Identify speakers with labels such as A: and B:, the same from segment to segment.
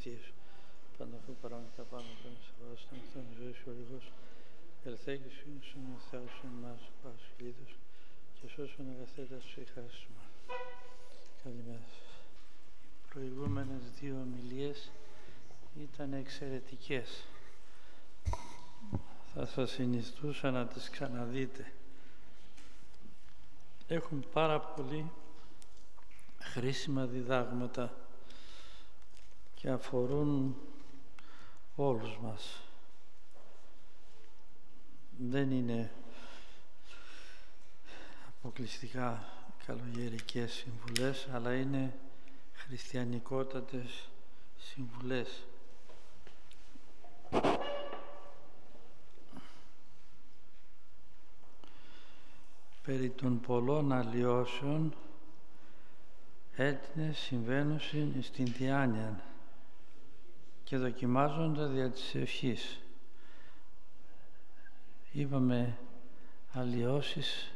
A: Σου. Πανταχού παρόν και απάνω πριν σε βάση των ηθών ζωής ο Οριγός, ελθέγησον στον Θεάσον μας πάσου λίδους και σώσον αγαθέτας σου η χάρη σου. Καλημέρα. Οι προηγούμενες δύο ομιλίες ήταν εξαιρετικές. Θα σας συνιστούσα να τις ξαναδείτε. Έχουν πάρα πολύ χρήσιμα διδάγματα και αφορούν όλους μας. Δεν είναι αποκλειστικά καλογερικές συμβουλές, αλλά είναι χριστιανικότατες συμβουλές. Περί των πολλών αλλοιώσεων έτεινες συμβαίνουσιν στην διάνοια και δοκιμάζονται δια της ευχής. Είπαμε αλλοιώσεις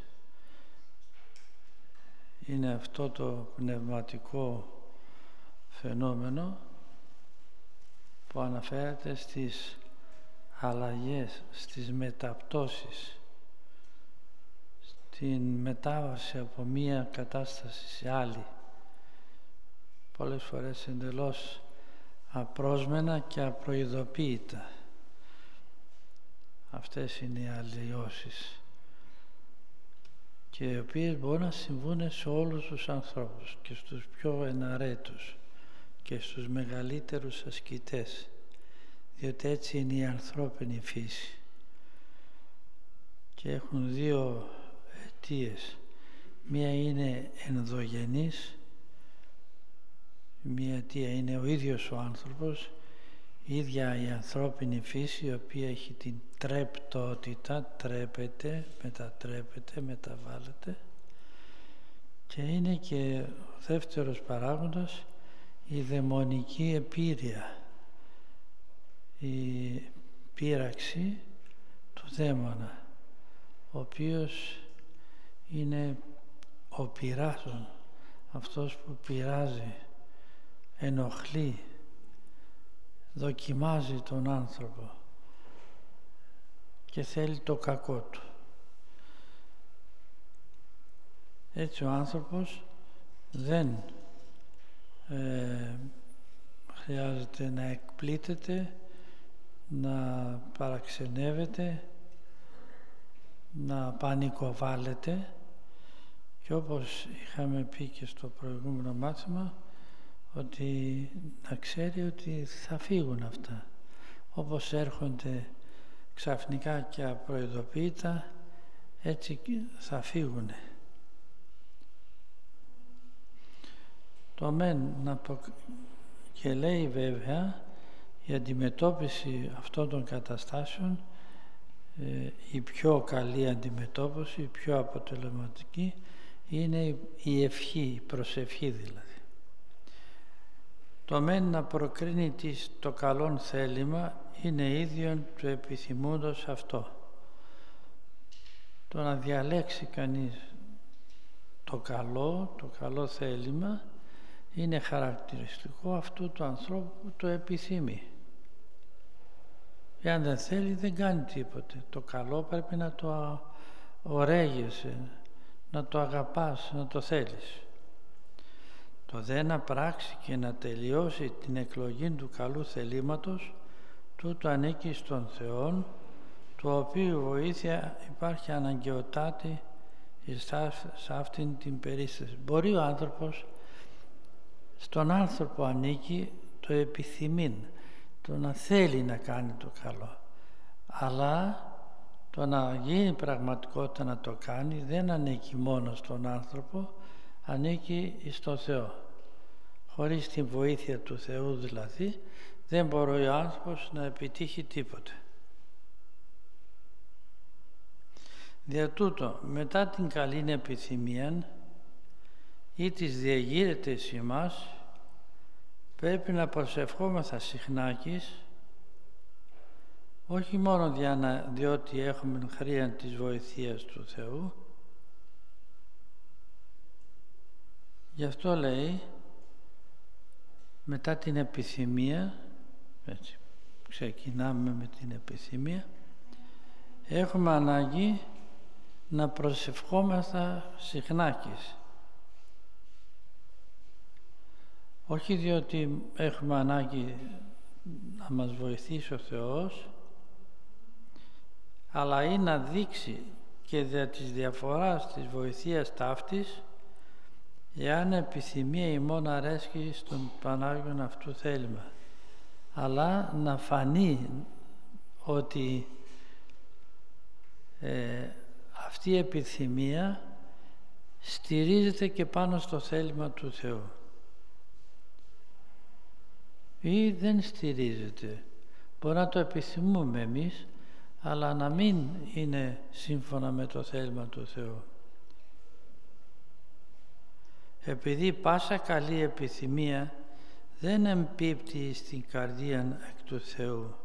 A: είναι αυτό το πνευματικό φαινόμενο που αναφέρεται στις αλλαγές, στις μεταπτώσεις, στην μετάβαση από μία κατάσταση σε άλλη, πολλές φορές εντελώς απρόσμενα και απροειδοποίητα. Αυτές είναι οι αλλοιώσεις και οι οποίες μπορούν να συμβούν σε όλους τους ανθρώπους και στους πιο εναρέτους και στους μεγαλύτερους ασκητές, διότι έτσι είναι η ανθρώπινη φύση και έχουν δύο αιτίες. Μία είναι ενδογενής, μία αιτία είναι ο ίδιος ο άνθρωπος, η ίδια η ανθρώπινη φύση, η οποία έχει την τρεπτότητα, τρέπεται, μετατρέπεται, μεταβάλλεται, και είναι και ο δεύτερος παράγοντας η δαιμονική επίρρεια, η πείραξη του δαίμονα, ο οποίος είναι ο πειράζων, αυτός που πειράζει, ενοχλεί, δοκιμάζει τον άνθρωπο και θέλει το κακό του. Έτσι ο άνθρωπος δεν χρειάζεται να εκπλήττεται, να παραξενεύεται, να πανικοβάλλεται, και όπως είχαμε πει και στο προηγούμενο μάθημα, ότι να ξέρει ότι θα φύγουν αυτά. Όπως έρχονται ξαφνικά και απροειδοποίητα, έτσι θα φύγουν. Το μεν και λέει βέβαια η αντιμετώπιση αυτών των καταστάσεων, η πιο καλή αντιμετώπιση, η πιο αποτελεσματική, είναι η ευχή, η προσευχή δηλαδή. Το μεν να προκρίνει το καλόν θέλημα είναι ίδιον του επιθυμούντος αυτό. Το να διαλέξει κανείς το καλό θέλημα είναι χαρακτηριστικό αυτού του ανθρώπου που το επιθυμεί. Εάν δεν θέλει δεν κάνει τίποτε. Το καλό πρέπει να το ωραίγεσαι, να το αγαπάς, να το θέλεις. Το δε να πράξει και να τελειώσει την εκλογή του καλού θελήματος, τούτο ανήκει στον Θεόν, του οποίου βοήθεια υπάρχει αναγκαιοτάτη σε αυτήν την περίσταση. Μπορεί ο άνθρωπος, στον άνθρωπο ανήκει το επιθυμήν, το να θέλει να κάνει το καλό, αλλά το να γίνει πραγματικότητα να το κάνει δεν ανήκει μόνο στον άνθρωπο, ανήκει στον Θεό. Χωρίς την βοήθεια του Θεού δηλαδή δεν μπορεί ο άνθρωπος να επιτύχει τίποτε. Δια τούτο, μετά την καλήν επιθυμία ή της διεγείρεται σε εμάς, πρέπει να προσευχόμεθα συχνάκης, όχι μόνο διότι έχουμε χρήαν της βοηθείας του Θεού. Γι' αυτό λέει μετά την επιθυμία, έτσι, ξεκινάμε με την επιθυμία, έχουμε ανάγκη να προσευχόμεθα συχνάκις. Όχι διότι έχουμε ανάγκη να μας βοηθήσει ο Θεός, αλλά είναι να δείξει και δια της διαφοράς της βοηθείας ταύτης, εάν επιθυμία ημών αρέσκει στον Πανάγιον αυτού θέλημα, αλλά να φανεί ότι αυτή η επιθυμία στηρίζεται και πάνω στο θέλημα του Θεού ή δεν στηρίζεται. Μπορεί να το επιθυμούμε εμείς, αλλά να μην είναι σύμφωνα με το θέλημα του Θεού. Επειδή πάσα καλή επιθυμία δεν εμπίπτει στην καρδία εκ του Θεού.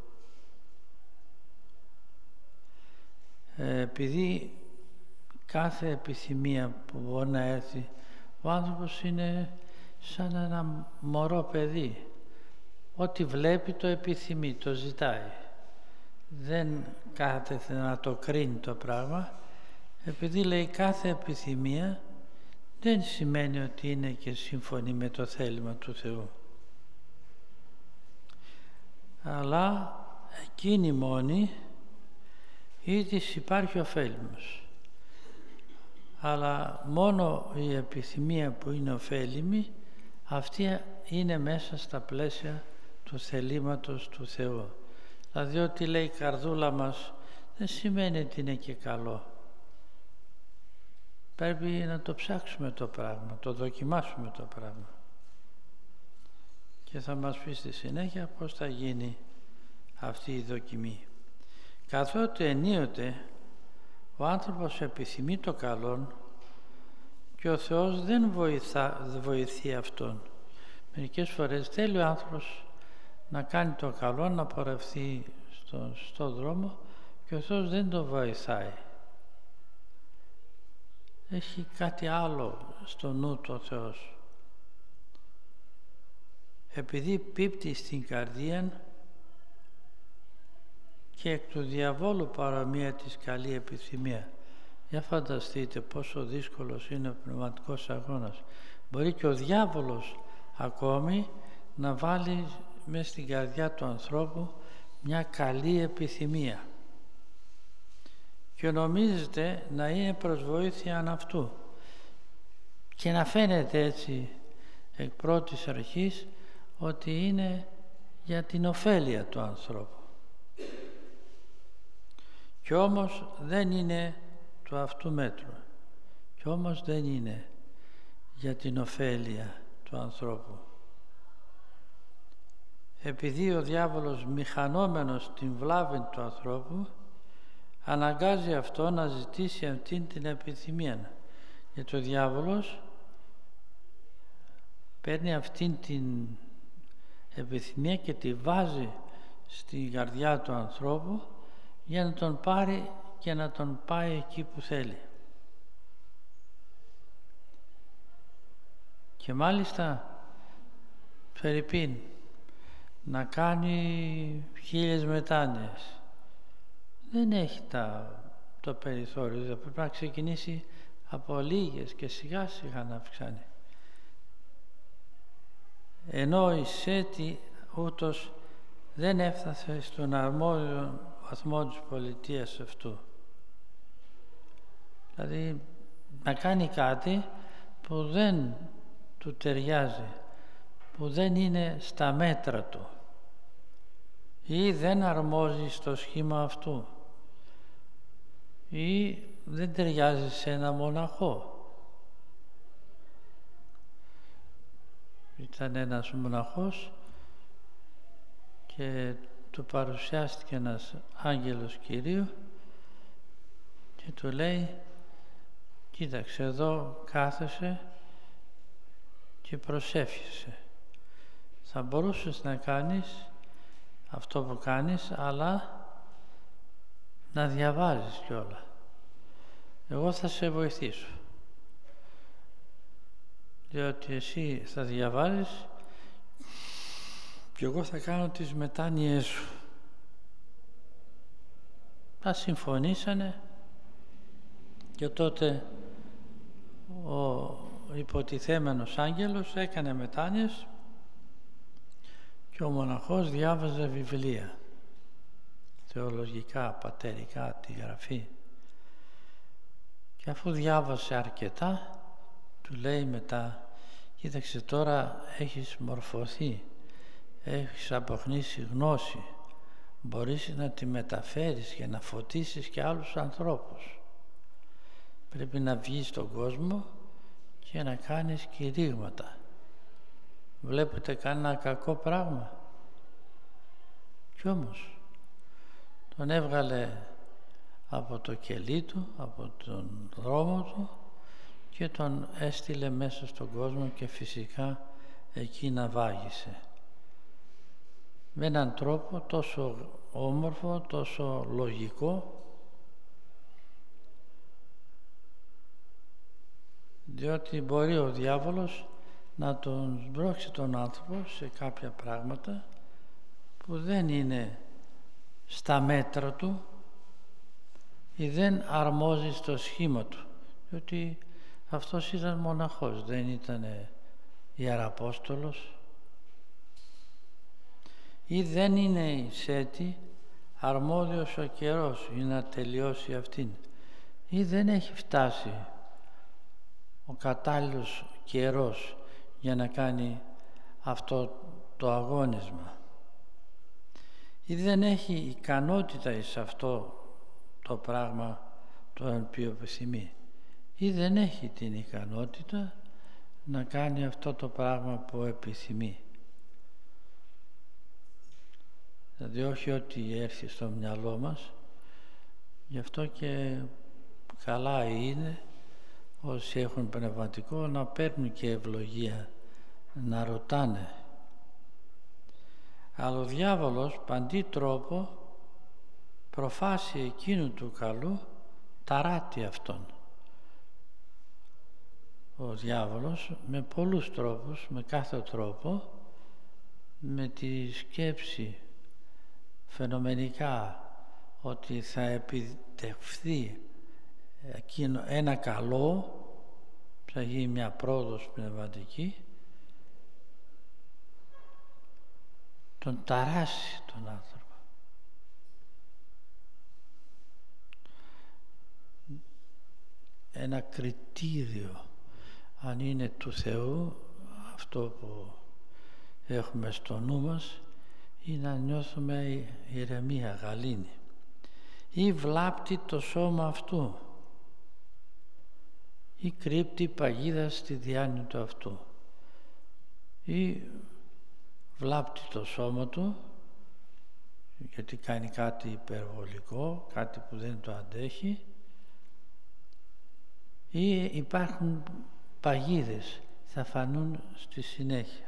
A: Επειδή κάθε επιθυμία που μπορεί να έρθει, ο άνθρωπος είναι σαν ένα μωρό παιδί. Ό,τι βλέπει το επιθυμεί, το ζητάει. Δεν κάθεται να το κρίνει το πράγμα, επειδή λέει κάθε επιθυμία δεν σημαίνει ότι είναι και σύμφωνη με το θέλημα του Θεού. Αλλά εκείνη μόνη ή της υπάρχει ωφέλιμος. Αλλά μόνο η επιθυμία που είναι ωφέλιμη, αυτή είναι μέσα στα πλαίσια του θελήματος του Θεού. Δηλαδή ότι λέει η καρδούλα μας δεν σημαίνει ότι είναι και καλό. Πρέπει να το ψάξουμε το πράγμα, το δοκιμάσουμε το πράγμα. Και θα μας πει στη συνέχεια πώς θα γίνει αυτή η δοκιμή. Καθότι ενίοτε ο άνθρωπος επιθυμεί το καλόν και ο Θεός δεν βοηθεί αυτόν. Μερικές φορές θέλει ο άνθρωπος να κάνει το καλό, να πορευθεί στο δρόμο και ο Θεός δεν το βοηθάει. Έχει κάτι άλλο στο νου του ο Θεός. Επειδή πίπτει στην καρδία και εκ του διαβόλου παρομοία της καλή επιθυμία. Για φανταστείτε πόσο δύσκολος είναι ο πνευματικός αγώνας. Μπορεί και ο διάβολος ακόμη να βάλει μέσα στην καρδιά του ανθρώπου μια καλή επιθυμία και νομίζετε να είναι προς βοήθεια αυτού και να φαίνεται έτσι εκ πρώτης αρχής ότι είναι για την ωφέλεια του ανθρώπου. Κι όμως δεν είναι του αυτού μέτρου. Κι όμως δεν είναι για την ωφέλεια του ανθρώπου. Επειδή ο διάβολος μηχανόμενος την βλάβη του ανθρώπου αναγκάζει αυτό να ζητήσει αυτήν την επιθυμία. Γιατί ο διάβολος παίρνει αυτήν την επιθυμία και τη βάζει στην καρδιά του ανθρώπου για να τον πάρει και να τον πάει εκεί που θέλει. Και μάλιστα φερειπίν να κάνει 1000 μετάνοιες. Δεν έχει το περιθώριο, δεν πρέπει να ξεκινήσει από λίγες και σιγά σιγά να αυξάνει. Ενώ η Σέτη ούτως δεν έφτασε στον αρμόδιο βαθμό της πολιτείας αυτού. Δηλαδή να κάνει κάτι που δεν του ταιριάζει, που δεν είναι στα μέτρα του ή δεν αρμόζει στο σχήμα αυτού ή δεν ταιριάζει σε ένα μοναχό. Ήταν ένας μοναχός και του παρουσιάστηκε ένας άγγελος Κυρίου και του λέει, κοίταξε εδώ κάθεσαι και προσεύχεσαι. Θα μπορούσες να κάνεις αυτό που κάνεις, αλλά να διαβάζεις κιόλα. Εγώ θα σε βοηθήσω. Διότι εσύ θα διαβάζεις και εγώ θα κάνω τις μετάνοιές σου. Τα συμφωνήσανε και τότε ο υποτιθέμενος άγγελος έκανε μετάνοιες και ο μοναχός διάβαζε βιβλία, θεολογικά, πατερικά, τη Γραφή. Και αφού διάβασε αρκετά, του λέει μετά: κοίταξε, τώρα έχεις μορφωθεί, έχεις αποκτήσει γνώση, μπορείς να τη μεταφέρεις και να φωτίσεις και άλλους ανθρώπους. Πρέπει να βγεις στον κόσμο και να κάνεις κηρύγματα. Βλέπετε κανένα κακό πράγμα? Κι όμως τον έβγαλε από το κελί του, από τον δρόμο του και τον έστειλε μέσα στον κόσμο και φυσικά εκεί να βάγισε. Με έναν τρόπο τόσο όμορφο, τόσο λογικό, διότι μπορεί ο διάβολος να τον σμπρώξει τον άνθρωπο σε κάποια πράγματα που δεν είναι στα μέτρα του ή δεν αρμόζει στο σχήμα του, διότι αυτός ήταν μοναχός, δεν ήταν ιεραπόστολος, ή δεν είναι η σέτη αρμόδιος ο καιρός για να τελειώσει αυτήν, ή δεν έχει φτάσει ο κατάλληλος καιρός για να κάνει αυτό το αγώνισμα, ή δεν έχει ικανότητα εις αυτό το πράγμα το οποίο επιθυμεί, ή δεν έχει την ικανότητα να κάνει αυτό το πράγμα που επιθυμεί. Δηλαδή όχι ό,τι έρθει στο μυαλό μας. Γι' αυτό και καλά είναι όσοι έχουν πνευματικό να παίρνουν και ευλογία, να ρωτάνε. Αλλά ο διάβολος παντί τρόπο προφάσει εκείνου του καλού ταράτη αυτόν. Ο διάβολος με πολλούς τρόπους, με κάθε τρόπο, με τη σκέψη φαινομενικά ότι θα επιτευχθεί εκείνο ένα καλό, θα γίνει μια πρόοδος πνευματική, τον ταράσει τον άνθρωπο. Ένα κριτήριο αν είναι του Θεού αυτό που έχουμε στο νου μας, ή να νιώθουμε ηρεμία, γαλήνη, ή βλάπτει το σώμα αυτού, ή κρύπτει παγίδα στη διάνοια του αυτού, ή βλάπτει το σώμα του γιατί κάνει κάτι υπερβολικό, κάτι που δεν το αντέχει, ή υπάρχουν παγίδες, θα φανούν στη συνέχεια.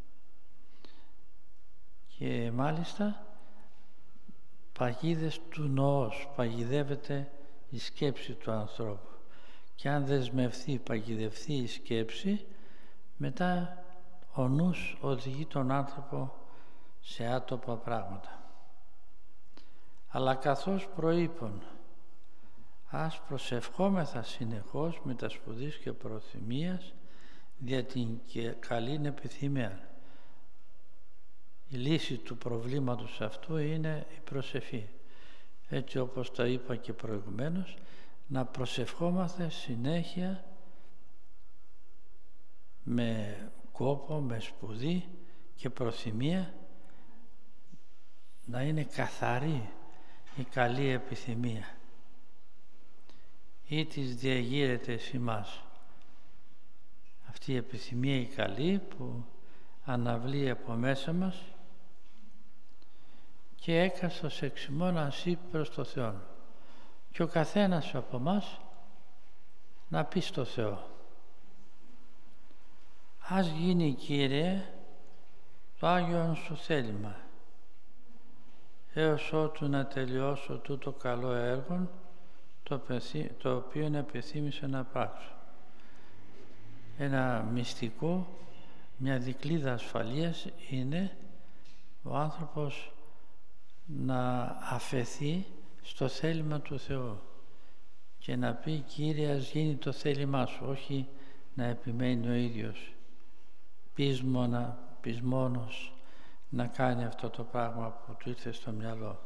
A: Και μάλιστα παγίδες του νοός, παγιδεύεται η σκέψη του ανθρώπου. Και αν δεσμευθεί, παγιδευτεί η σκέψη, μετά ο νους οδηγεί τον άνθρωπο σε άτοπα πράγματα. Αλλά καθώς προείπων, ας προσευχόμεθα συνεχώς με τα σπουδής και προθυμίας δια την καλήν επιθυμία. Η λύση του προβλήματος αυτού είναι η προσευχή. Έτσι όπως τα είπα και προηγουμένως, να προσευχόμαστε συνέχεια με κόπο, με σπουδή και προθυμία, να είναι καθαρή η καλή επιθυμία ή της διαγείρεται εις ημάς. Αυτή η επιθυμία η καλή που αναβλεί από μέσα μας και έκαστος εξ ημών ασύ προς το Θεό. Και ο καθένας από μας να πει στο Θεό: ας γίνει, Κύριε, το Άγιον Σου θέλημα, έως ότου να τελειώσω τούτο καλό έργο το οποίο επιθύμησα να πράξω. Ένα μυστικό, μια δικλείδα ασφαλείας είναι ο άνθρωπος να αφεθεί στο θέλημα του Θεού και να πει «Κύριε, ας γίνει το θέλημά σου», όχι να επιμένει ο ίδιος πεισμόνος να κάνει αυτό το πράγμα που του ήρθε στο μυαλό.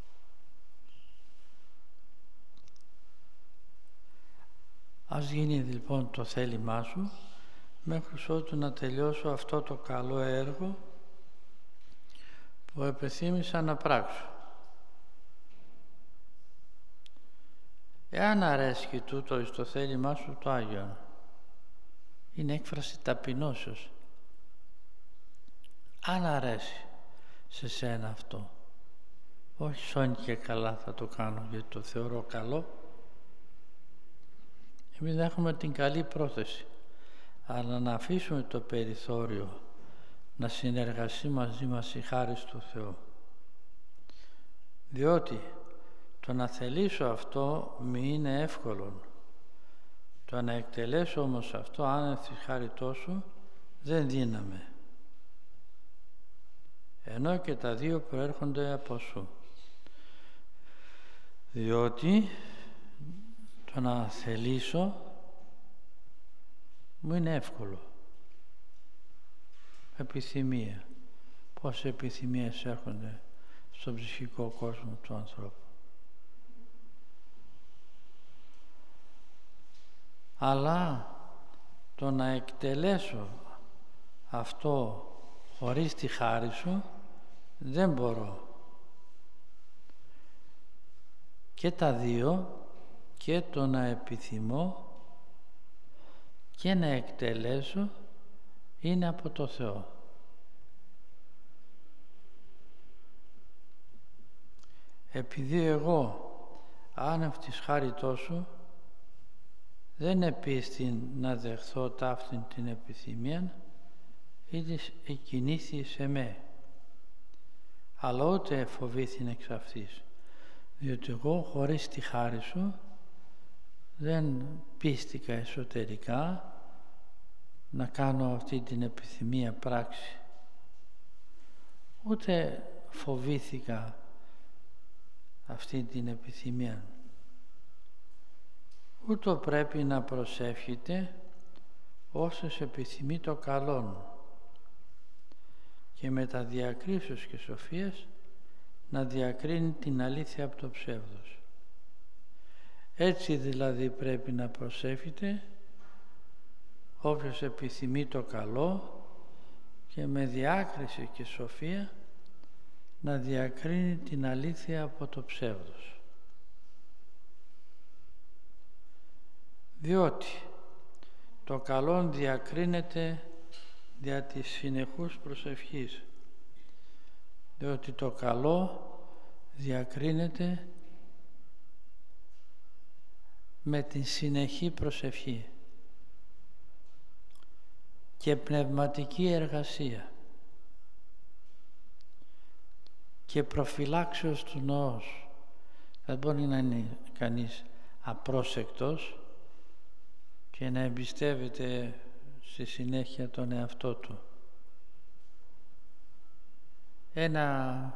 A: Ας γίνει λοιπόν το θέλημά σου μέχρι ότου να τελειώσω αυτό το καλό έργο που επεθύμησα να πράξω. Εάν αρέσκει τούτο εις το θέλημά σου το Άγιον, είναι έκφραση ταπεινώσεως. Αν αρέσει σε σένα αυτό, όχι σώνει και καλά θα το κάνω γιατί το θεωρώ καλό, εμείς να έχουμε την καλή πρόθεση, αλλά να αφήσουμε το περιθώριο να συνεργαστεί μαζί μας η χάρις του Θεού. Διότι το να θελήσω αυτό μη είναι εύκολο. Το να εκτελέσω όμως αυτό άνευ της χάριτός σου δεν δύναμαι. Ενώ και τα δύο προέρχονται από σου. Διότι το να θελήσω μου είναι εύκολο. Επιθυμία. Πόσες επιθυμίες έρχονται στον ψυχικό κόσμο του ανθρώπου. Αλλά το να εκτελέσω αυτό χωρίς τη χάρη σου δεν μπορώ. Και τα δύο, και το να επιθυμώ και να εκτελέσω, είναι από το Θεό. Επειδή εγώ άνευ της χάριτός σου δεν επίστην να δεχθώ ταύτην την επιθυμία, ήτης εκκινήθη σε με, αλλά ούτε φοβήθην εξ αυτής, διότι εγώ χωρίς τη χάρη σου δεν πίστηκα εσωτερικά να κάνω αυτή την επιθυμία πράξη, ούτε φοβήθηκα αυτή την επιθυμία. Ούτω πρέπει να προσεύχετε όσες επιθυμεί το καλόν και με τα διακρίσεως και σοφίας να διακρίνει την αλήθεια από το ψεύδος. Έτσι δηλαδή πρέπει να προσεύχετε όποιος επιθυμεί το καλό και με διάκριση και σοφία να διακρίνει την αλήθεια από το ψεύδος. Διότι το καλόν διακρίνεται δια της συνεχούς προσευχής, διότι το καλό διακρίνεται με την συνεχή προσευχή και πνευματική εργασία και προφυλάξεως του νοός. Δεν μπορεί να είναι κανείς απρόσεκτος και να εμπιστεύεται στη συνέχεια τον εαυτό του. Ένα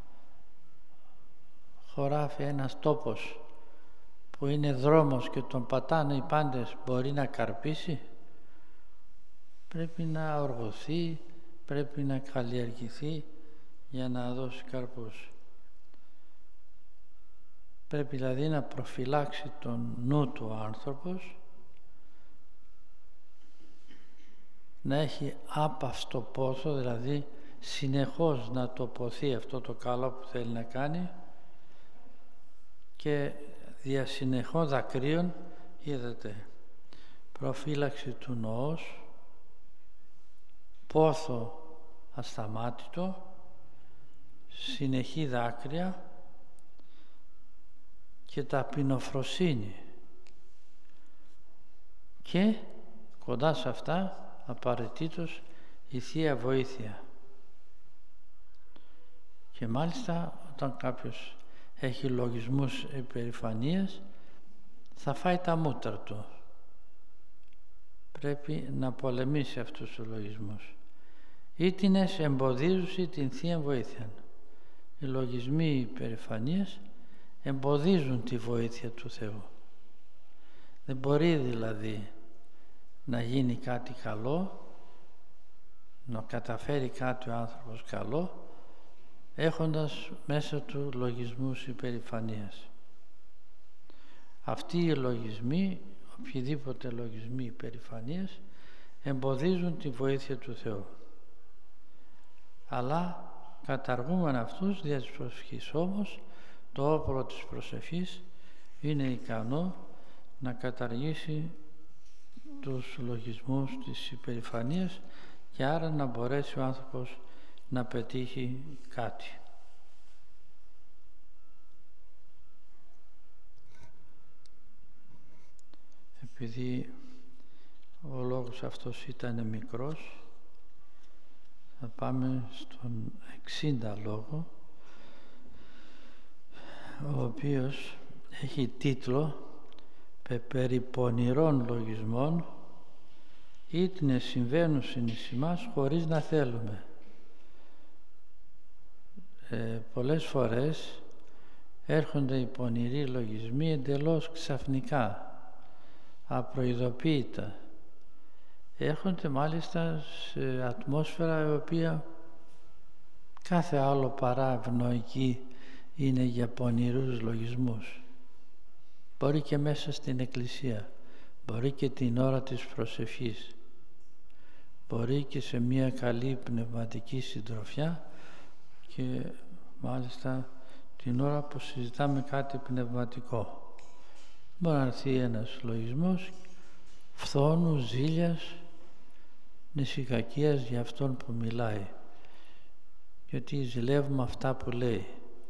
A: χωράφι, ένας τόπος που είναι δρόμος και τον πατάνε οι πάντες, μπορεί να καρπίσει? Πρέπει να οργωθεί, πρέπει να καλλιεργηθεί για να δώσει καρπούς. Πρέπει δηλαδή να προφυλάξει τον νου του ο άνθρωπος, να έχει άπαυστο πόθο, δηλαδή συνεχώς να τοποθεί αυτό το καλό που θέλει να κάνει και δια συνεχών δακρύων, είδατε, προφύλαξη του νοός, πόθο ασταμάτητο, συνεχή δάκρυα και ταπεινοφροσύνη και κοντά σε αυτά απαραίτητος η Θεία Βοήθεια. Και μάλιστα όταν κάποιος έχει λογισμούς υπερηφανίας θα φάει τα μούτρα του. Πρέπει να πολεμήσει αυτούς τους λογισμούς. ήτινες εμποδίζουσι την Θεία Βοήθεια. Οι λογισμοί υπερηφανίας εμποδίζουν τη βοήθεια του Θεού. Δεν μπορεί δηλαδή να γίνει κάτι καλό, να καταφέρει κάτι ο άνθρωπος καλό, έχοντας μέσα του λογισμούς υπερηφανίας. Αυτοί οι λογισμοί, οποιοδήποτε λογισμοί υπερηφανίας, εμποδίζουν τη βοήθεια του Θεού. Αλλά καταργούμεν αυτούς δια της προσευχής. Όμως το όπλο της προσευχής είναι ικανό να καταργήσει τους λογισμούς της υπερηφανίας και άρα να μπορέσει ο άνθρωπος να πετύχει κάτι. Επειδή ο λόγος αυτός ήταν μικρός, θα πάμε στον 60 λόγο, ο οποίος έχει τίτλο «Περί πονηρών λογισμών ήτινε συμβαίνουσιν εις ημάς χωρίς να θέλουμε». Πολλές φορές έρχονται οι πονηροί λογισμοί εντελώς ξαφνικά, απροειδοποίητα. Έρχονται μάλιστα σε ατμόσφαιρα η οποία κάθε άλλο παρά ευνοϊκή είναι για πονηρούς λογισμούς. Μπορεί και μέσα στην εκκλησία, μπορεί και την ώρα της προσευχής, μπορεί και σε μια καλή πνευματική συντροφιά και μάλιστα την ώρα που συζητάμε κάτι πνευματικό. Μπορεί να έρθει ένας λογισμός φθόνου, ζήλιας, νησικακίας για αυτόν που μιλάει, γιατί ζηλεύουμε αυτά που λέει.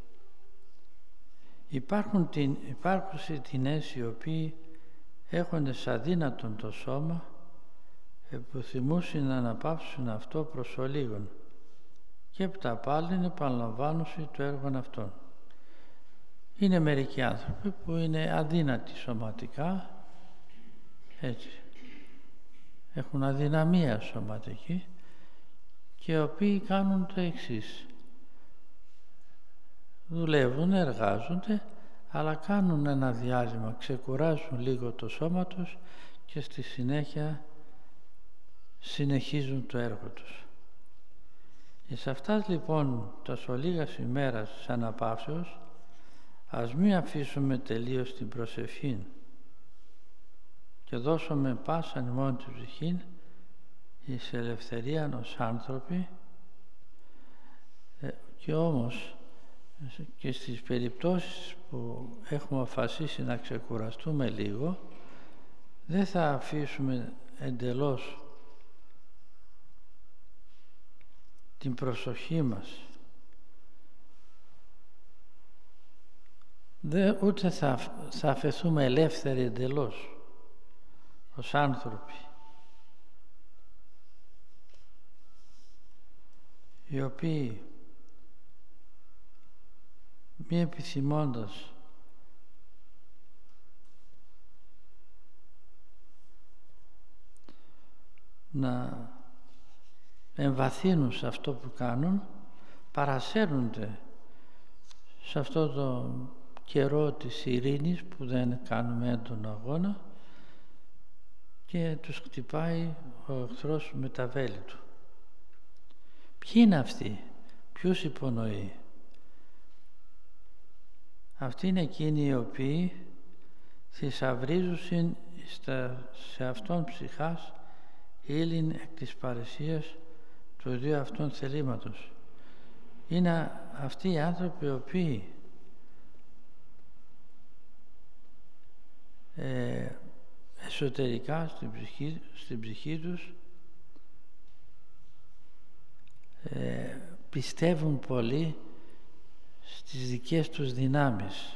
A: Υπάρχουν τινές οι οποίοι έχοντες αδύνατον το σώμα επιθυμούσιν να αναπαύσουν αυτό προς ολίγον και έπειτα πάλιν επαναλαμβάνουσι το έργο αυτών. Είναι μερικοί άνθρωποι που είναι αδύνατοι σωματικά, έτσι, έχουν αδυναμία σωματική και οι οποίοι κάνουν το εξής: δουλεύουν, εργάζονται, αλλά κάνουν ένα διάλειμμα, ξεκουράζουν λίγο το σώμα τους και στη συνέχεια συνεχίζουν το έργο τους. Σε αυτάς λοιπόν τα ολίγας ημέρας της αναπαύσεως ας μην αφήσουμε τελείως την προσευχή και δώσουμε πάσαν ημών την ψυχήν εις ελευθερίαν ως άνθρωποι, και όμως και στις περιπτώσεις που έχουμε αποφασίσει να ξεκουραστούμε λίγο, δεν θα αφήσουμε εντελώς την προσοχή μας, ούτε θα αφαιθούμε ελεύθεροι εντελώς ως άνθρωποι, οι οποίοι μη επιθυμώντας να εμβαθύνουν σε αυτό που κάνουν, παρασέρνονται σε αυτό το καιρό της ειρήνης που δεν κάνουμε έντονο αγώνα και τους χτυπάει ο εχθρός με τα βέλη του. Ποιοι είναι αυτοί, ποιους υπονοεί? Αυτοί είναι εκείνοι οι οποίοι θησαυρίζουσιν σε αυτόν ψυχάς ύλην εκ της παρησίας του ιδίου αυτών θελήματος. Είναι αυτοί οι άνθρωποι οι οποίοι εσωτερικά στην ψυχή τους πιστεύουν πολύ στις δικές τους δυνάμεις.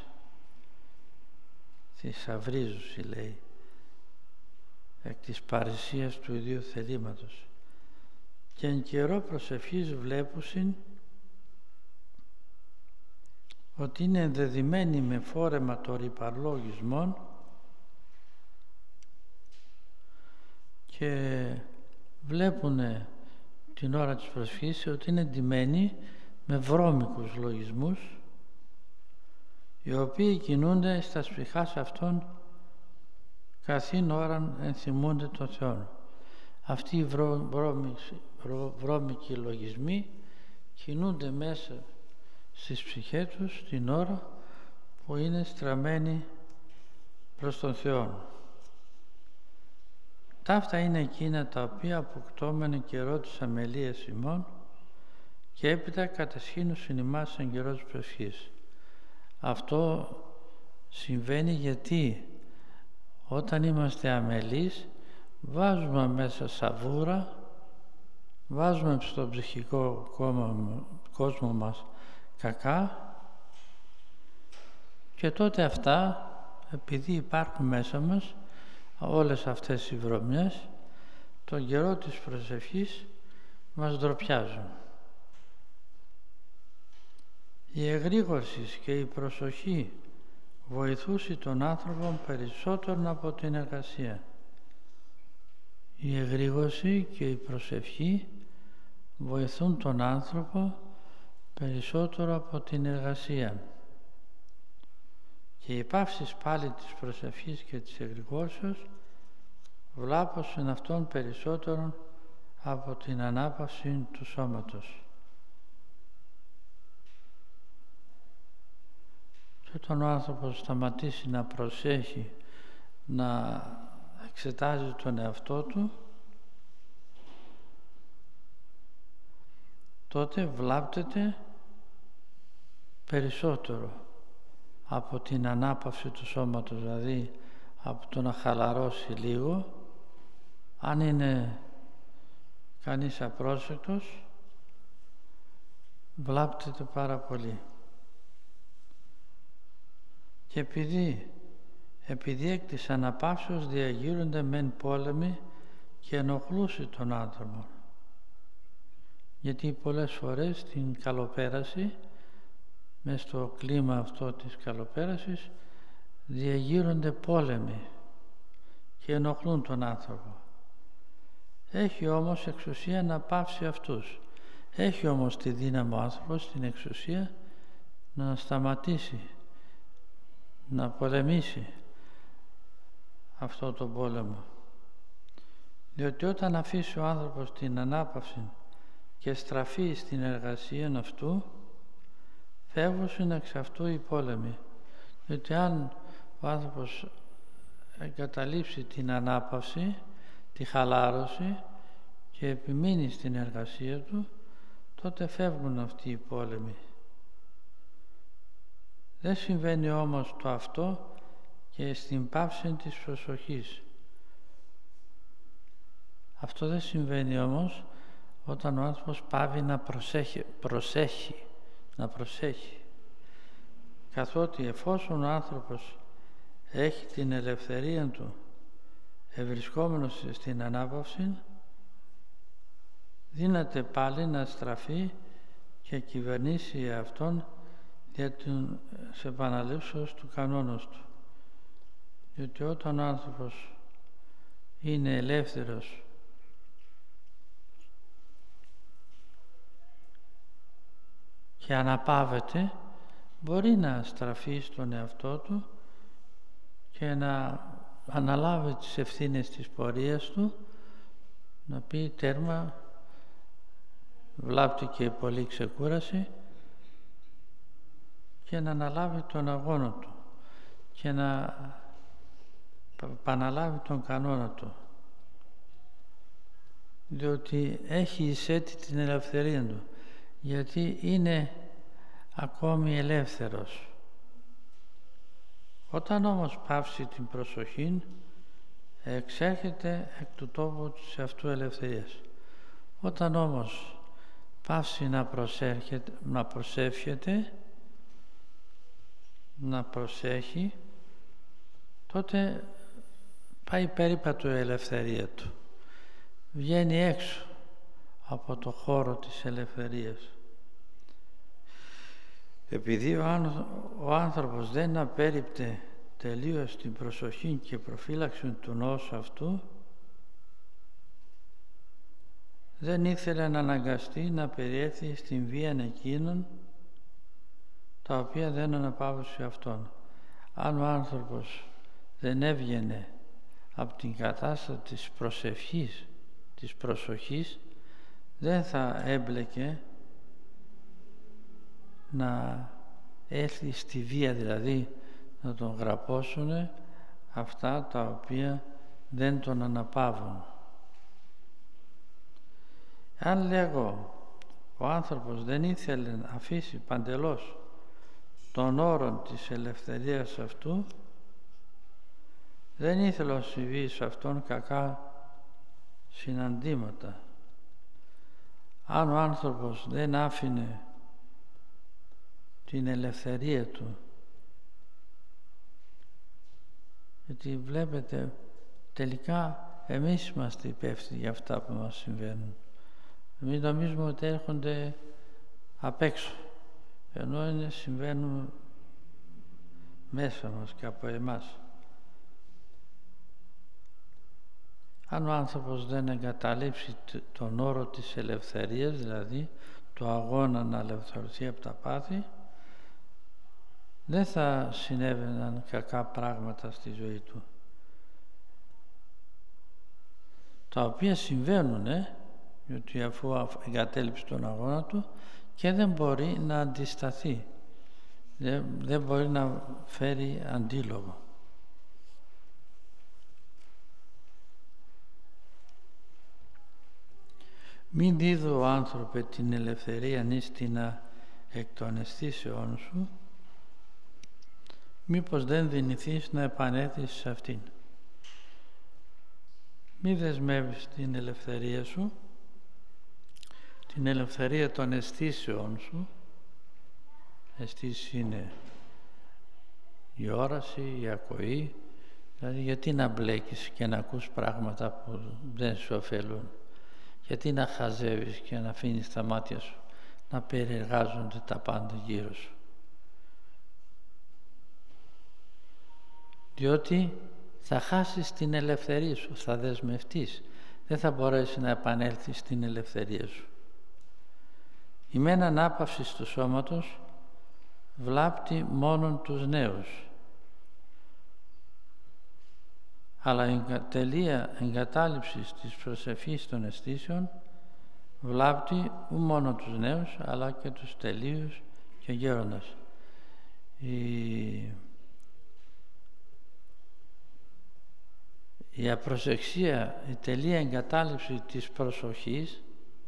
A: Θησαυρίζουσι, λέει, εκ της παρησίας του ιδίου θελήματος, και εν καιρό προσευχής βλέπουσιν ότι είναι ενδεδειμένοι με φόρεμα των ρυπαρλογισμών και βλέπουνε την ώρα της προσευχής ότι είναι ντυμένοι με βρώμικους λογισμούς, οι οποίοι κινούνται στα σπιχάς αυτών καθήν ώραν ενθυμούνται τον Θεό. Αυτοί οι βρώμικοι λογισμοί κινούνται μέσα στις ψυχές τους την ώρα που είναι στραμμένοι προς τον Θεό. Ταύτα είναι εκείνα τα οποία αποκτώμενε καιρό της αμελίας ημών και έπειτα κατασχήνουσιν ημάς εν καιρό της προσευχής. Αυτό συμβαίνει γιατί όταν είμαστε αμελείς βάζουμε μέσα σαβούρα, βάζουμε στο ψυχικό κόσμο μας κακά και τότε αυτά, επειδή υπάρχουν μέσα μας όλες αυτές οι βρωμιές, τον καιρό της προσευχής μας ντροπιάζουν. Η εγρήγορση και η προσοχή βοηθούσε τον άνθρωπο περισσότερο από την εργασία. Η εγρήγορση και η προσευχή βοηθούν τον άνθρωπο περισσότερο από την εργασία. Και οι παύσεις πάλι της προσευχής και της εγρηγόρσεως βλάπωσαν αυτόν περισσότερο από την ανάπαυση του σώματος. Και όταν ο άνθρωπος σταματήσει να προσέχει, να εξετάζει τον εαυτό του, τότε βλάπτεται περισσότερο από την ανάπαυση του σώματος, δηλαδή από το να χαλαρώσει λίγο. Αν είναι κανείς απρόσεκτος, βλάπτεται πάρα πολύ. Και επειδή εκ της αναπαύσεως διαγείρονται μεν πόλεμοι και ενοχλούσε τον άνθρωπο. Γιατί πολλές φορές την καλοπέραση, μες στο κλίμα αυτό της καλοπέρασης, διαγείρονται πόλεμοι και ενοχλούν τον άνθρωπο. Έχει όμως εξουσία να πάυσει αυτούς. Έχει όμως τη δύναμη ο άνθρωπος, την εξουσία να σταματήσει, να πολεμήσει αυτό το πόλεμο. Διότι όταν αφήσει ο άνθρωπος την ανάπαυση και στραφεί στην εργασία αυτού, φεύγουν εξ αυτού οι πόλεμοι. Διότι αν ο άνθρωπος εγκαταλείψει την ανάπαυση, τη χαλάρωση και επιμείνει στην εργασία του, τότε φεύγουν αυτοί οι πόλεμοι. Δεν συμβαίνει όμως το αυτό και στην πάυση της προσοχής. Αυτό δεν συμβαίνει όμως όταν ο άνθρωπος πάβει να προσέχει. Καθότι εφόσον ο άνθρωπος έχει την ελευθερία του ευρισκόμενος στην ανάπαυση, δύναται πάλι να στραφεί και κυβερνήσει αυτόν για την επαναλήψεως του κανόνος του. Διότι όταν ο άνθρωπος είναι ελεύθερος και αναπαύεται, μπορεί να στραφεί στον εαυτό του και να αναλάβει τις ευθύνες της πορείας του, να πει τέρμα, βλάπτει και πολύ ξεκούραση, και να αναλάβει τον αγώνα του και να επαναλάβει τον κανόνα του, διότι έχει εισέτει την ελευθερία του, γιατί είναι ακόμη ελεύθερος. Όταν όμως πάυσει την προσοχή, εξέρχεται εκ του τόπου της αυτού ελευθερίας. Όταν όμως πάυσει να προσεύχεται, να προσέχει, τότε πάει περίπατο η ελευθερία του. Βγαίνει έξω από το χώρο της ελευθερίας. Επειδή ο άνθρωπος δεν απέρριπτε τελείως την προσοχή και προφύλαξη του νόσου αυτού, δεν ήθελε να αναγκαστεί να περιέλθει στην βία εκείνων τα οποία δεν αναπαύωσε αυτόν. Αν ο άνθρωπος δεν έβγαινε από την κατάσταση της προσευχής, της προσοχής, δεν θα έμπλεκε να έλθει στη βία, δηλαδή να τον γραπώσουν αυτά τα οποία δεν τον αναπαύουν. Αν λέγω ο άνθρωπος δεν ήθελε να αφήσει παντελώς τον όρο της ελευθερίας αυτού, δεν ήθελε να συμβεί σε αυτόν κακά συναντήματα. Αν ο άνθρωπος δεν άφηνε την ελευθερία του, γιατί βλέπετε τελικά εμείς είμαστε υπεύθυνοι για αυτά που μας συμβαίνουν. Εμείς νομίζουμε ότι έρχονται απ' έξω, ενώ συμβαίνουν μέσα μας και από εμάς. Αν ο άνθρωπος δεν εγκαταλείψει τον όρο της ελευθερίας, δηλαδή το αγώνα να ελευθερωθεί από τα πάθη, δεν θα συνέβαιναν κακά πράγματα στη ζωή του, τα οποία συμβαίνουν, γιατί αφού εγκατέλειψε τον αγώνα του και δεν μπορεί να αντισταθεί, δεν μπορεί να φέρει αντίλογο. Μην δίδω, άνθρωπε, την ελευθερία νήστινα εκ των αισθήσεών σου, μήπως δεν δυνηθείς να επανέλθεις σε αυτήν. Μη δεσμεύεις την ελευθερία σου, την ελευθερία των αισθήσεών σου. Αισθήσεις είναι η όραση, η ακοή, δηλαδή γιατί να μπλέκεις και να ακούς πράγματα που δεν σου ωφελούν. Γιατί να χαζεύεις και να αφήνεις τα μάτια σου να περιεργάζονται τα πάντα γύρω σου. Διότι θα χάσεις την ελευθερία σου, θα δεσμευτείς, δεν θα μπορέσεις να επανέλθεις στην ελευθερία σου. Η μεν ανάπαυση του σώματος βλάπτει μόνον τους νέους, αλλά η τελεία εγκατάλειψης της προσευχής των αισθήσεων βλάπτει ου μόνο τους νέους, αλλά και τους τελείους και γέροντας. Η απροσεξία, η τελεία εγκατάλειψη της προσοχής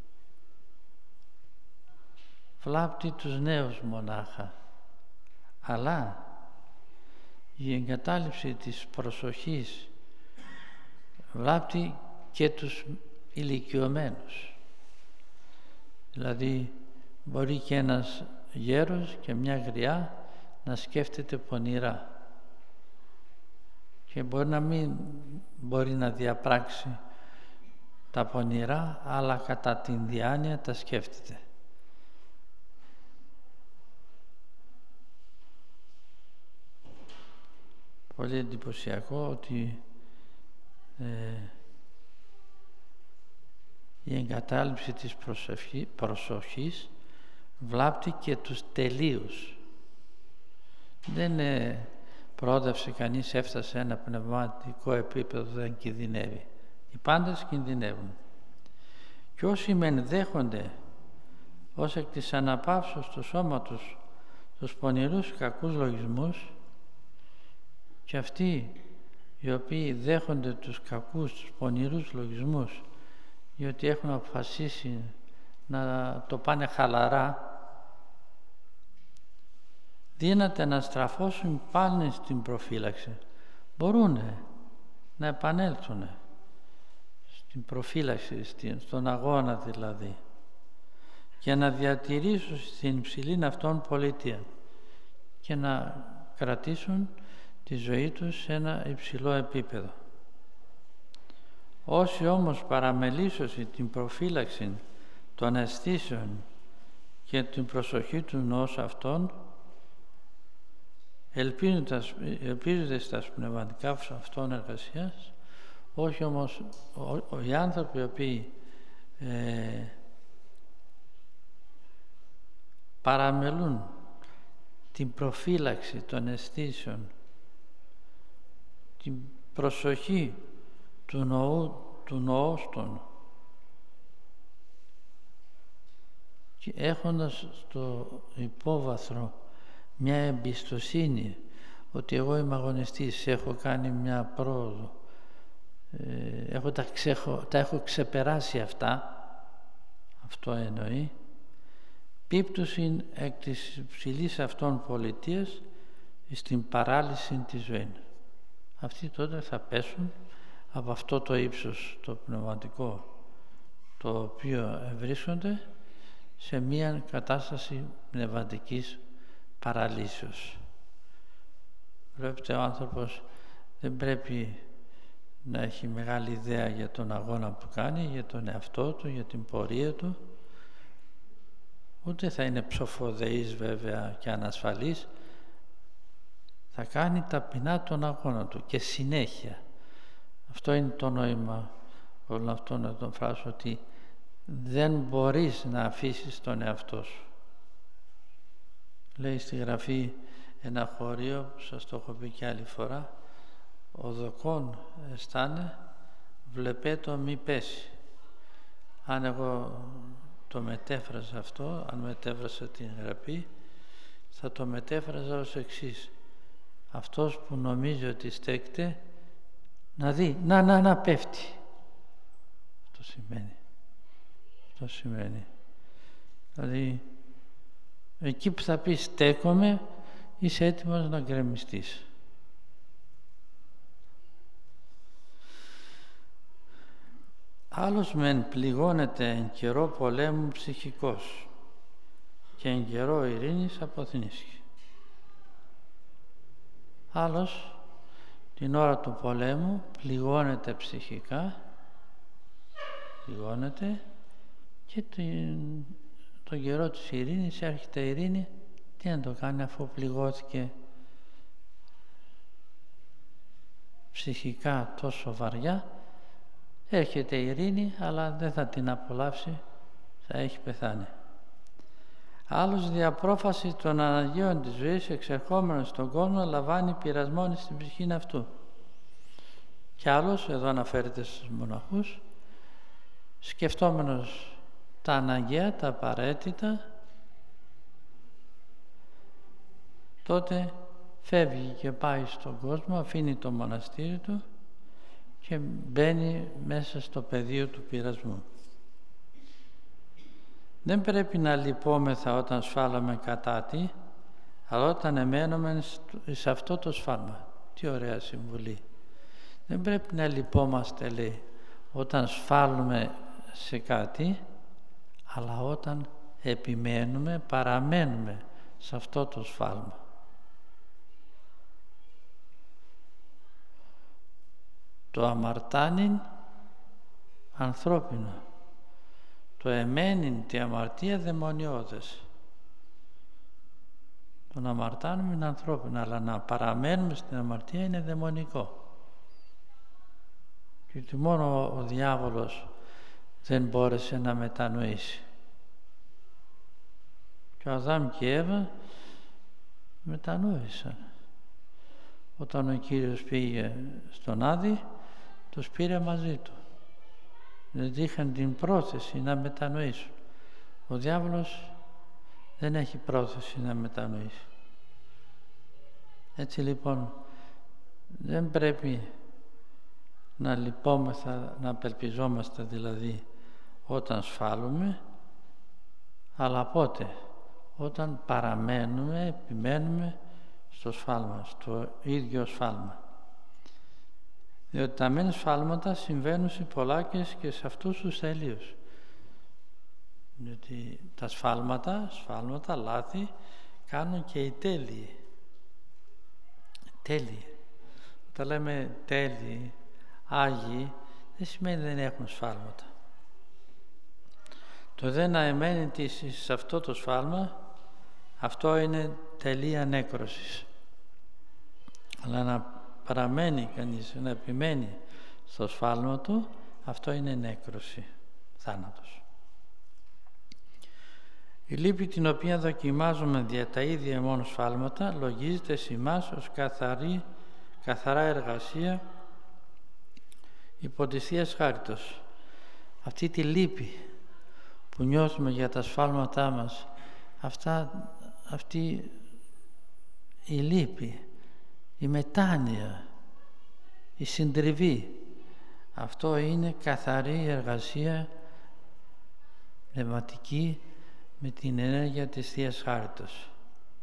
A: βλάπτει τους νέους μονάχα, αλλά η εγκατάλειψη της προσοχής βλάπτει και τους ηλικιωμένους. Δηλαδή μπορεί και ένας γέρος και μια γριά να σκέφτεται πονηρά και μπορεί να μην μπορεί να διαπράξει τα πονηρά, αλλά κατά την διάνοια τα σκέφτεται. Πολύ εντυπωσιακό ότι η εγκατάλειψη της προσοχής βλάπτει και τους τελείους. Δεν πρόδευσε κανείς, έφτασε ένα πνευματικό επίπεδο, δεν κινδυνεύει. Οι πάντες κινδυνεύουν. Και όσοι μεν δέχονται ως εκ της αναπαύσεως του σώματος τους πονηρούς κακούς λογισμούς, και αυτοί οι οποίοι δέχονται τους κακούς, τους πονηρούς λογισμούς, διότι έχουν αποφασίσει να το πάνε χαλαρά, δύναται να στραφώσουν πάλι στην προφύλαξη. Μπορούν να επανέλθουν στην προφύλαξη, στον αγώνα δηλαδή, και να διατηρήσουν στην υψηλή αυτών πολιτεία και να κρατήσουν τη ζωή τους σε ένα υψηλό επίπεδο. Όσοι όμως παραμελήσουν την προφύλαξη των αισθήσεων και την προσοχή του ως αυτών, ελπίζοντας στα πνευματικά αυτών εργασίας, όχι όμως οι άνθρωποι οι οποίοι παραμελούν την προφύλαξη των αισθήσεων, την προσοχή του νοόστον, και έχοντας στο υπόβαθρο μια εμπιστοσύνη ότι εγώ είμαι αγωνιστής, έχω κάνει μια πρόοδο, τα έχω ξεπεράσει αυτά, αυτό εννοεί, πίπτουσιν εκ της υψηλής αυτών πολιτείας στην παράλυση της ζωής. Αυτοί τότε θα πέσουν από αυτό το ύψος το πνευματικό το οποίο βρίσκονται σε μια κατάσταση πνευματικής παραλύσεως. Βλέπετε, ο άνθρωπος δεν πρέπει να έχει μεγάλη ιδέα για τον αγώνα που κάνει, για τον εαυτό του, για την πορεία του. Ούτε θα είναι ψοφοδεής βέβαια και ανασφαλής. Θα κάνει ταπεινά τον αγώνα του και συνέχεια. Αυτό είναι το νόημα όλων αυτών των φράσεων, ότι δεν μπορείς να αφήσεις τον εαυτό σου. Λέει στη Γραφή ένα χωρίο, σας το έχω πει και άλλη φορά, ο δοκών αισθάνε, βλεπέτο μη πέσει. Αν εγώ το μετέφραζα αυτό, αν μετέφρασα την Γραφή, θα το μετέφραζα ως εξής: αυτός που νομίζει ότι στέκεται, να δει, να πέφτει. Αυτό σημαίνει. Δηλαδή, εκεί που θα πει στέκομαι, είσαι έτοιμος να γκρεμιστείς. Άλλος μεν πληγώνεται εν καιρό πολέμου ψυχικός και εν καιρό ειρήνης αποθνίσκει. Άλλος την ώρα του πολέμου πληγώνεται ψυχικά, και τον καιρό της ειρήνης έρχεται η ειρήνη. Τι να το κάνει αφού πληγώθηκε ψυχικά τόσο βαριά? Έρχεται η ειρήνη, αλλά δεν θα την απολαύσει, θα έχει πεθάνει. Άλλος διαπρόφαση των αναγκαίων της ζωής, εξερχόμενος στον κόσμο, λαμβάνει πειρασμόν στην ψυχή αυτού. Και άλλος, εδώ αναφέρεται στους μοναχούς, σκεφτόμενος τα αναγκαία, τα απαραίτητα, τότε φεύγει και πάει στον κόσμο, αφήνει το μοναστήρι του και μπαίνει μέσα στο πεδίο του πειρασμού. Δεν πρέπει να λυπόμεθα όταν σφάλαμε κατά τι, αλλά όταν εμένουμε σε αυτό το σφάλμα. Τι ωραία συμβουλή. Δεν πρέπει να λυπόμαστε, λέει, όταν σφάλουμε σε κάτι, αλλά όταν επιμένουμε, παραμένουμε σε αυτό το σφάλμα. Το αμαρτάνιν ανθρώπινο, το εμένιν τη αμαρτία δαιμονιώδες. Το να αμαρτάνουμε είναι ανθρώπινο, αλλά να παραμένουμε στην αμαρτία είναι δαιμονικό. Και ότι μόνο ο διάβολος δεν μπόρεσε να μετανοήσει. Και ο Αδάμ και η Εύα μετανόησαν. Όταν ο Κύριος πήγε στον Άδη, τους πήρε μαζί του. Δηλαδή είχαν την πρόθεση να μετανοήσουν. Ο διάβολος δεν έχει πρόθεση να μετανοήσει. Έτσι λοιπόν δεν πρέπει να λυπόμεθα, να απελπιζόμαστε δηλαδή όταν σφάλουμε, αλλά πότε? Όταν παραμένουμε, επιμένουμε στο σφάλμα, στο ίδιο σφάλμα. Διότι τα μεν σφάλματα συμβαίνουν σε πολλάκες και σε αυτούς τους τέλειους. Διότι τα σφάλματα, λάθη, κάνουν και οι τέλειοι. Τέλειοι. Όταν λέμε τέλειοι, άγιοι, δεν σημαίνει δεν έχουν σφάλματα. Το δε να εμένει σε αυτό το σφάλμα, αυτό είναι τελεία νέκρωσης. Αλλά να παραμένει κανείς, να επιμένει στο σφάλμα του, αυτό είναι νέκρωση. θάνατος. Η λύπη την οποία δοκιμάζουμε δια τα ίδια μόνο σφάλματα λογίζεται σε εμάς ως καθαρά εργασία υπό της Θείας Χάριτος. Αυτή τη λύπη που νιώθουμε για τα σφάλματά μας, αυτή η λύπη, η μετάνοια, η συντριβή, αυτό είναι καθαρή εργασία πνευματική με την ενέργεια της Θείας Χάριτος.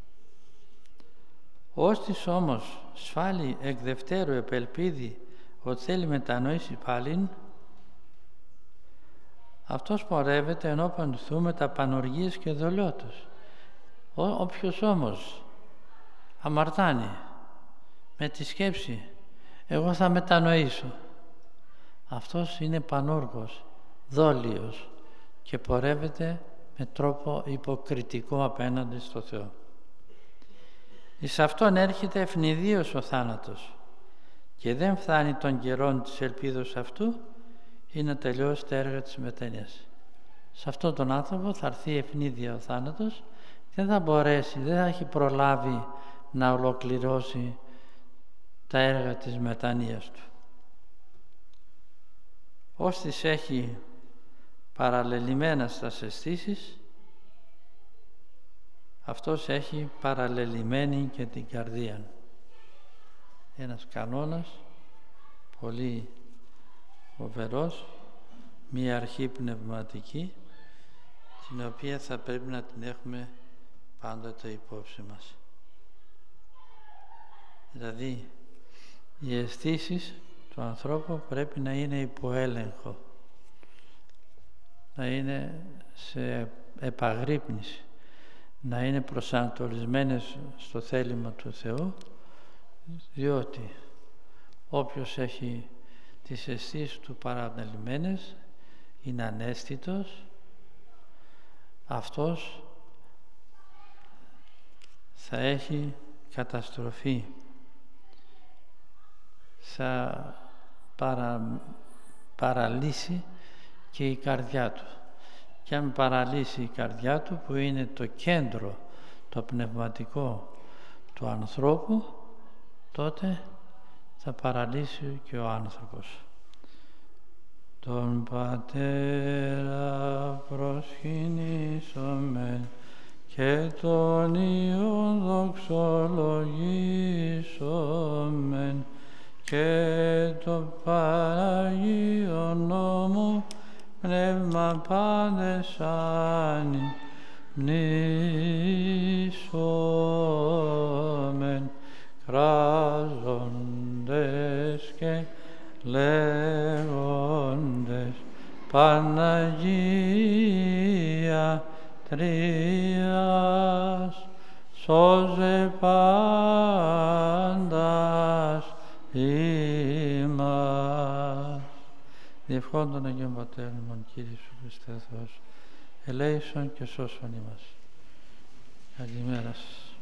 A: Όστις όμως σφάλει εκ δευτέρου επελπίδη ότι θέλει μετανοήσει πάλιν, αυτός πορεύεται ενώπιον του Θεού με τα πανοργίες και δολιότος. Όποιος όμως αμαρτάνει με τη σκέψη εγώ θα μετανοήσω, αυτός είναι πανόργος, δόλιος και πορεύεται με τρόπο υποκριτικό απέναντι στο Θεό. Εις αυτόν έρχεται ευνηδίως ο θάνατος και δεν φτάνει τον καιρόν της ελπίδος αυτού ή να τελειώσει τα έργα της μετανοίας. Σε αυτόν τον άνθρωπο θα έρθει ευνίδια ο θάνατος και δεν θα μπορέσει, δεν θα έχει προλάβει να ολοκληρώσει τα έργα της μετανοίας του. Όστις έχει παραλληλημένα στας αισθήσεις, αυτός έχει παραλληλημένη και την καρδία. Ένας κανόνας πολύ φοβερός, μία αρχή πνευματική, την οποία θα πρέπει να την έχουμε πάντοτε υπόψη μας. Δηλαδή, οι αισθήσεις του ανθρώπου πρέπει να είναι υπό έλεγχο, να είναι σε επαγρύπνηση, να είναι προσανατολισμένες στο θέλημα του Θεού, διότι όποιος έχει τις αισθήσεις του παραμελημένες, είναι αναίσθητος, αυτός θα έχει καταστροφή, θα παραλύσει και η καρδιά του. Και αν παραλύσει η καρδιά του, που είναι το κέντρο, το πνευματικό του ανθρώπου, τότε θα παραλύσει και ο άνθρωπος. Τον Πατέρα προσκυνήσομεν και τον Υιόν δοξολογήσομεν και το Παναγίο νόμο Πνεύμα πάντες μνήσομεν, κράζοντες και λέγοντες Παναγία Τρίας, σώζε πάντας ημάς. Διευχών των Αγίων Πατέρων ημών, Κύριε Ιησού Χριστέ Θεός, ελέησον και σώσον ημάς. Καλημέρα σας.